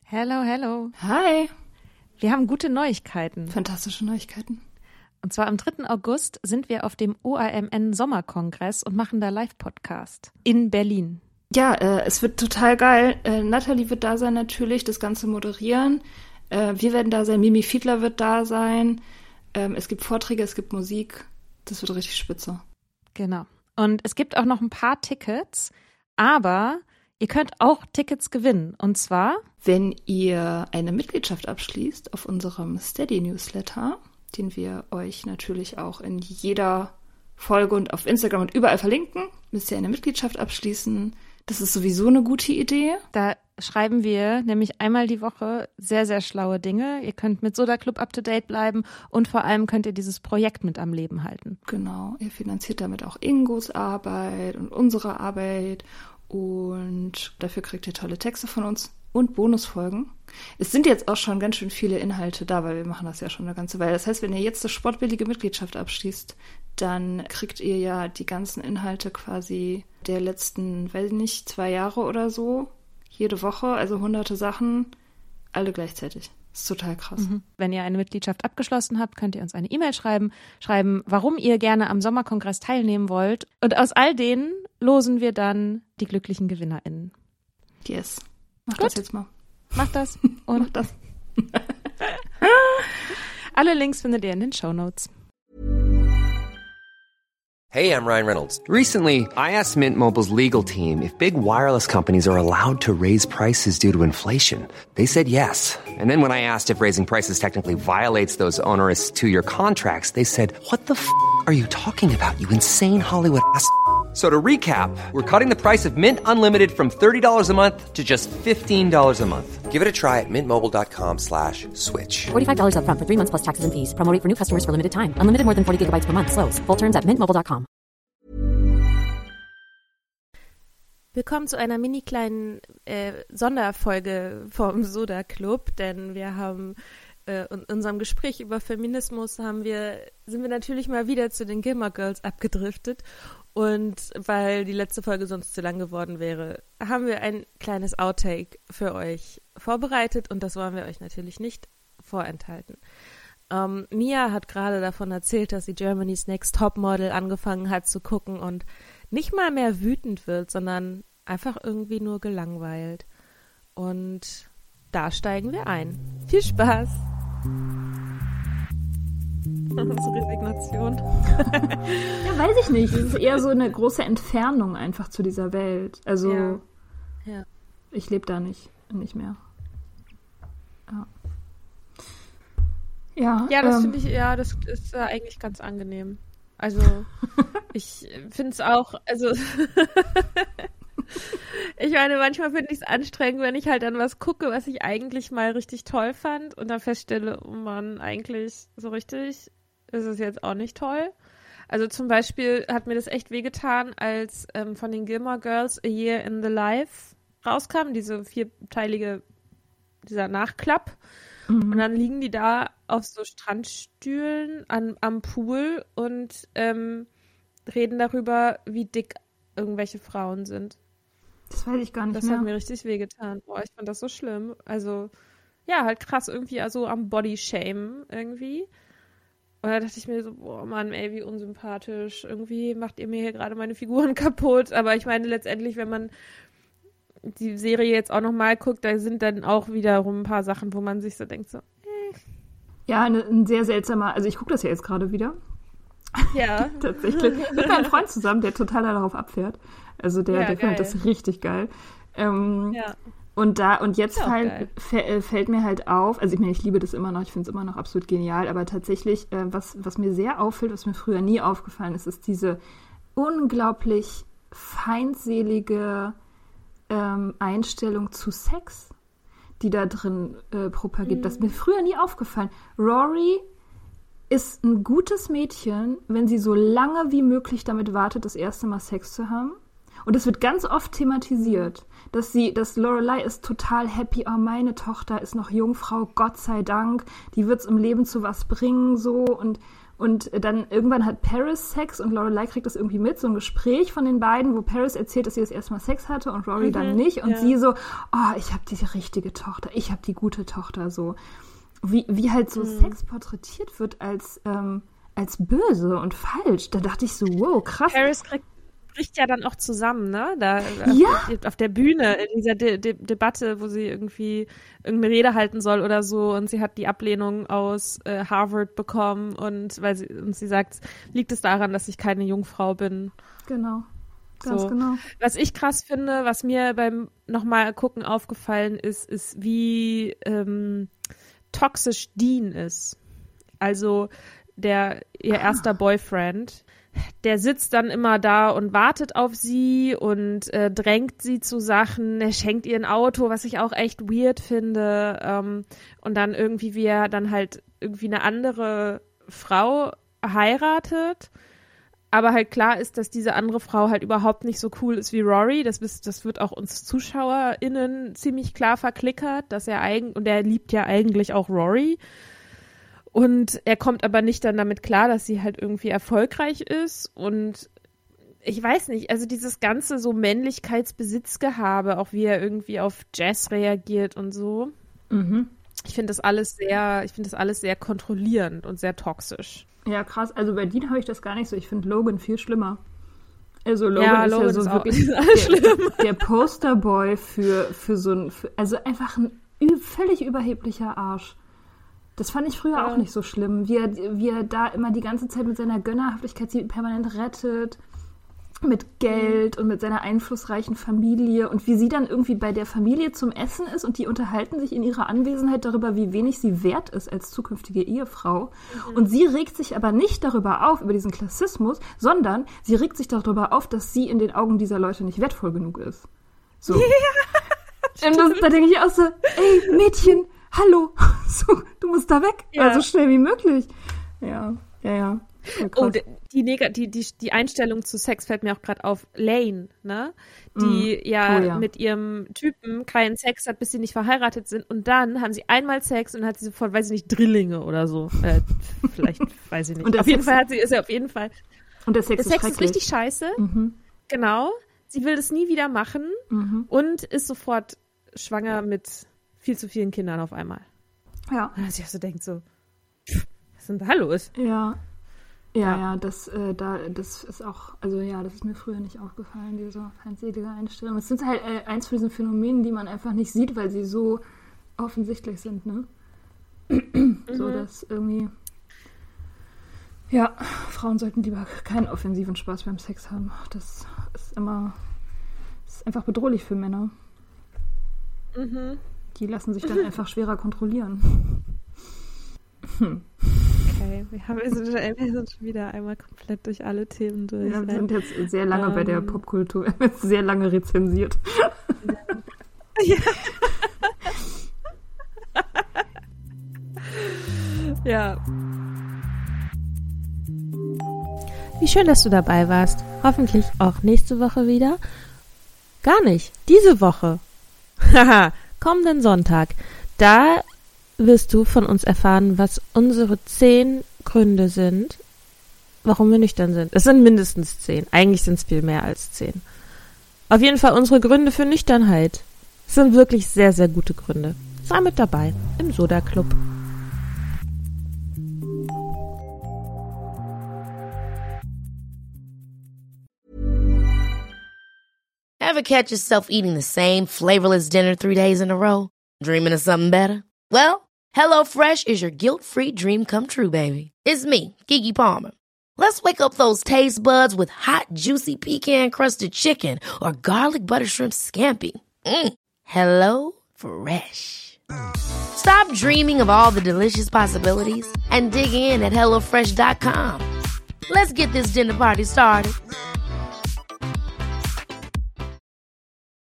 Hello, hello. Hi. Wir haben gute Neuigkeiten. Fantastische Neuigkeiten. Und zwar am 3. August sind wir auf dem OAMN Sommerkongress und machen da Live-Podcast in Berlin. Ja, es wird total geil. Nathalie wird da sein natürlich, das Ganze moderieren. Wir werden da sein, Mimi Fiedler wird da sein. Es gibt Vorträge, es gibt Musik. Das wird richtig spitze. Genau. Und es gibt auch noch ein paar Tickets, aber ihr könnt auch Tickets gewinnen. Und zwar, wenn ihr eine Mitgliedschaft abschließt auf unserem Steady-Newsletter, den wir euch natürlich auch in jeder Folge und auf Instagram und überall verlinken, müsst ihr eine Mitgliedschaft abschließen. Das ist sowieso eine gute Idee. Da schreiben wir nämlich einmal die Woche sehr, sehr schlaue Dinge. Ihr könnt mit Soda Club up to date bleiben und vor allem könnt ihr dieses Projekt mit am Leben halten. Genau, ihr finanziert damit auch Ingos Arbeit und unsere Arbeit und dafür kriegt ihr tolle Texte von uns und Bonusfolgen. Es sind jetzt auch schon ganz schön viele Inhalte da, weil wir machen das ja schon eine ganze Weile. Das heißt, wenn ihr jetzt eine sportbillige Mitgliedschaft abschließt, dann kriegt ihr ja die ganzen Inhalte quasi der letzten, weiß ich nicht, 2 Jahre oder so, jede Woche, also hunderte Sachen, alle gleichzeitig. Das ist total krass. Wenn ihr eine Mitgliedschaft abgeschlossen habt, könnt ihr uns eine E-Mail schreiben, warum ihr gerne am Sommerkongress teilnehmen wollt. Und aus all denen losen wir dann die glücklichen GewinnerInnen. Yes. Mach Gut. das jetzt mal. Macht das. Und Mach das. alle Links findet ihr in den Shownotes. Hey, I'm Ryan Reynolds. Recently, I asked Mint Mobile's legal team if big wireless companies are allowed to raise prices due to inflation. They said yes. And then when I asked if raising prices technically violates those onerous 2-year contracts, they said, "What the f*** are you talking about, you insane Hollywood ass?" So to recap, we're cutting the price of Mint Unlimited from $30 a month to just $15 a month. Give it a try at mintmobile.com/switch. $45 up front for 3 months plus taxes and fees. Promo rate for new customers for limited time. Unlimited more than 40 gigabytes per month. Slows full terms at mintmobile.com. Willkommen zu einer mini kleinen Sonderfolge vom Soda Club, denn wir haben in unserem Gespräch über Feminismus sind wir natürlich mal wieder zu den Gilmore Girls abgedriftet. Und weil die letzte Folge sonst zu lang geworden wäre, haben wir ein kleines Outtake für euch vorbereitet und das wollen wir euch natürlich nicht vorenthalten. Mia hat gerade davon erzählt, dass sie Germany's Next Topmodel angefangen hat zu gucken und nicht mal mehr wütend wird, sondern einfach irgendwie nur gelangweilt. Und da steigen wir ein. Viel Spaß! Unsere Resignation. Ja, weiß ich nicht. Es ist eher so eine große Entfernung einfach zu dieser Welt. Also, ja. Ich lebe da nicht mehr. Ja. Ja, das finde ich, das ist eigentlich ganz angenehm. Also, ich finde es auch, also, ich meine, manchmal finde ich es anstrengend, wenn ich halt an was gucke, was ich eigentlich mal richtig toll fand und dann feststelle, oh Mann, eigentlich so richtig ist es jetzt auch nicht toll. Also zum Beispiel hat mir das echt wehgetan, als von den Gilmore Girls A Year in the Life rauskam, dieser Nachklapp. Mhm. Und dann liegen die da auf so Strandstühlen am Pool und reden darüber, wie dick irgendwelche Frauen sind. Das weiß ich gar nicht das mehr. Das hat mir richtig wehgetan. Boah, ich fand das so schlimm. Also, ja, halt krass irgendwie, also am Body-Shame irgendwie. Und da dachte ich mir so, boah, Mann, ey, wie unsympathisch. Irgendwie macht ihr mir hier gerade meine Figuren kaputt. Aber ich meine, letztendlich, wenn man die Serie jetzt auch nochmal guckt, da sind dann auch wiederum ein paar Sachen, wo man sich so denkt, so, Ja, ein sehr seltsamer, also ich gucke das ja jetzt gerade wieder. Ja. Tatsächlich. Mit meinem Freund zusammen, der total darauf abfährt. Also der findet das richtig geil. Und jetzt fällt mir halt auf, also ich meine, ich liebe das immer noch, ich finde es immer noch absolut genial, aber tatsächlich, was mir sehr auffällt, was mir früher nie aufgefallen ist, ist diese unglaublich feindselige Einstellung zu Sex, die da drin propagiert. Das ist mir früher nie aufgefallen. Rory ist ein gutes Mädchen, wenn sie so lange wie möglich damit wartet, das erste Mal Sex zu haben. Und es wird ganz oft thematisiert, dass Lorelei ist total happy, oh, meine Tochter ist noch Jungfrau, Gott sei Dank, die wird's im Leben zu was bringen, so. Und Und dann irgendwann hat Paris Sex und Lorelai kriegt das irgendwie mit, so ein Gespräch von den beiden, wo Paris erzählt, dass sie das erste Mal Sex hatte und Rory dann nicht. Und sie so, ich habe die richtige Tochter, ich habe die gute Tochter, so. Wie halt so Sex porträtiert wird als böse und falsch. Da dachte ich so, wow, krass. Paris bricht ja dann auch zusammen, ne? Da auf der Bühne, in dieser Debatte, wo sie irgendwie irgendeine Rede halten soll oder so, und sie hat die Ablehnung aus Harvard bekommen und sie sagt, liegt es daran, dass ich keine Jungfrau bin? Genau. Ganz genau. Was ich krass finde, was mir beim nochmal gucken aufgefallen ist wie toxisch Dean ist. Also ihr erster Boyfriend, der sitzt dann immer da und wartet auf sie und drängt sie zu Sachen. Er schenkt ihr ein Auto, was ich auch echt weird finde. Und dann irgendwie, wie er dann halt irgendwie eine andere Frau heiratet. Aber halt klar ist, dass diese andere Frau halt überhaupt nicht so cool ist wie Rory. Das wird auch uns ZuschauerInnen ziemlich klar verklickert, dass und er liebt ja eigentlich auch Rory. Und er kommt aber nicht dann damit klar, dass sie halt irgendwie erfolgreich ist. Und ich weiß nicht, also dieses ganze so Männlichkeitsbesitzgehabe, auch wie er irgendwie auf Jess reagiert und so. Mhm. Ich finde das alles sehr kontrollierend und sehr toxisch. Ja, krass. Also bei Dean habe ich das gar nicht so. Ich finde Logan viel schlimmer. Also Logan ist ja so wirklich der Posterboy für also einfach ein völlig überheblicher Arsch. Das fand ich früher auch nicht so schlimm, wie er da immer die ganze Zeit mit seiner Gönnerhaftigkeit sie permanent rettet, mit Geld und mit seiner einflussreichen Familie und wie sie dann irgendwie bei der Familie zum Essen ist und die unterhalten sich in ihrer Anwesenheit darüber, wie wenig sie wert ist als zukünftige Ehefrau. Mhm. Und sie regt sich aber nicht darüber auf, über diesen Klassismus, sondern sie regt sich darüber auf, dass sie in den Augen dieser Leute nicht wertvoll genug ist. So. Ja, und da denke ich auch so, ey, Mädchen, hallo, so, du musst da weg, so schnell wie möglich. Ja. Oh, die Einstellung zu Sex fällt mir auch gerade auf. Lane, ne? Die mit ihrem Typen keinen Sex hat, bis sie nicht verheiratet sind. Und dann haben sie einmal Sex und dann hat sie sofort, weiß ich nicht, Drillinge oder so. Vielleicht, weiß ich nicht. Und auf jeden Fall ist er auf jeden Fall. Und der Sex ist richtig scheiße. Mhm. Genau. Sie will das nie wieder machen und ist sofort schwanger mit viel zu vielen Kindern auf einmal. Ja. Und dass ich auch so denkt, so, was denn da los? Ja, das ist auch, also ja, das ist mir früher nicht aufgefallen, diese feindselige Einstellung. Es sind halt eins von diesen Phänomenen, die man einfach nicht sieht, weil sie so offensichtlich sind, ne? So, dass irgendwie, ja, Frauen sollten lieber keinen offensiven Spaß beim Sex haben. Das ist einfach bedrohlich für Männer. Mhm. Die lassen sich dann einfach schwerer kontrollieren. Okay, wir sind schon wieder einmal komplett durch alle Themen durch. Ja, wir sind jetzt sehr lange bei der Popkultur, wir haben jetzt sehr lange rezensiert. Ja. Ja. Wie schön, dass du dabei warst. Hoffentlich auch nächste Woche wieder. Gar nicht, diese Woche. Haha, kommenden Sonntag. Da wirst du von uns erfahren, was unsere 10 Gründe sind, warum wir nüchtern sind. Es sind mindestens 10. Eigentlich sind es viel mehr als 10. Auf jeden Fall unsere Gründe für Nüchternheit. Es sind wirklich sehr, sehr gute Gründe. Sei mit dabei im Soda Club. Ever catch yourself eating the same flavorless dinner 3 days in a row? Dreaming of something better? Well, HelloFresh is your guilt-free dream come true, baby. It's me, Keke Palmer. Let's wake up those taste buds with hot, juicy pecan-crusted chicken or garlic butter shrimp scampi. Hello Fresh. Stop dreaming of all the delicious possibilities and dig in at HelloFresh.com. Let's get this dinner party started.